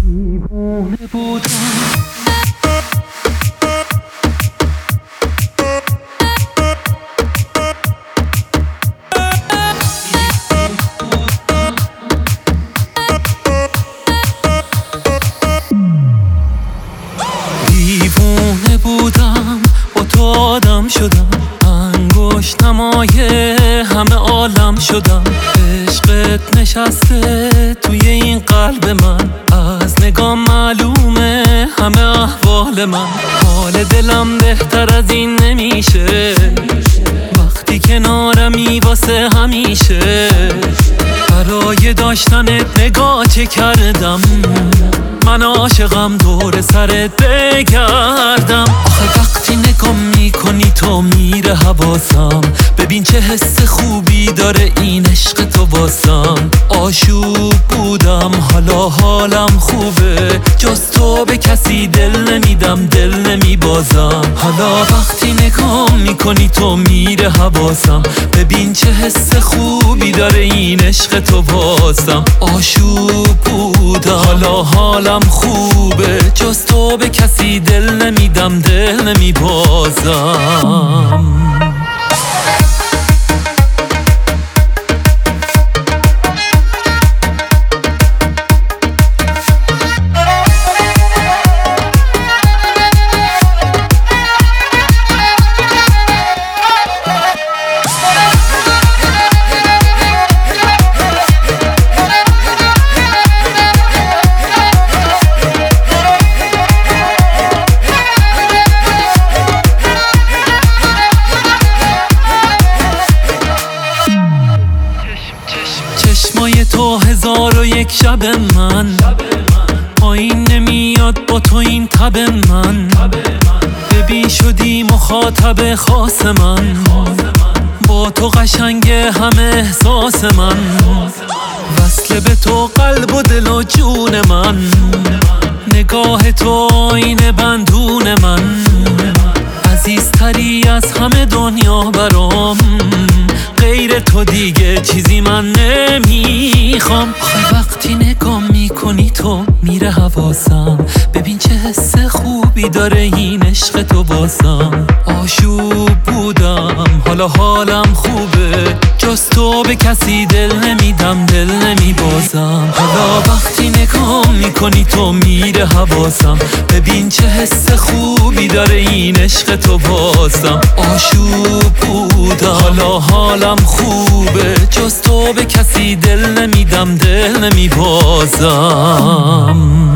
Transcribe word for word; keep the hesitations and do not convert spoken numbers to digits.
دیوونه بودم دیوونه بودم با تو آدم شدم، انگشت نمای همه عالم شدم. عشقت نشسته توی این قلب من، از نگاه معلومه همه احوال من. حال دلم بهتر از این نمیشه، وقتی کنارمی واسه همیشه. برای داشتنت نگاه چه کردم، من عاشقم دور سرت بگردم. آخه وقتی نگاه میکنی تو میره حواسم، ببین چه حس خوبی داره این عشق تو واسم. آشوب بودم حالا حالم خوبه، جز تو به کسی دل نمیدم دل نمیبازم. حالا وقتی نگاه میکنی تو میره حواسم، ببین چه حس خوبی داره این عشق تو واسم. آشوب بودم حالا حالم خوبه، جز تو به کسی دل نمیدم دل نمیبازم. چشمای تو هزار و یک شب من، پایین نمیاد با تو این تب من. ببین شدی مخاطب خاص من، با تو قشنگه همه احساس من. وصل به تو قلب و دل و جون من، نگاه تو آینه بندون من. عزیزتری از همه دنیا برام، غیر تو دیگه چیزی من نمیخوام. آخه وقتی نگاه میکنی تو میره حواسم، ببین چه حس خوبی داره این عشق تو واسم. آشوب بودم حالا حالم خوبه، جز تو به کسی دل نمیدم دل نمیبازم. حالا وقتی نگاه میکنی تو میره حواسم، ببین چه حس خوبی داره این عشق تو واسم. آشوب بودم حالا حالم خوبه، جز تو به کسی دل نمیدم دل نمیبازم.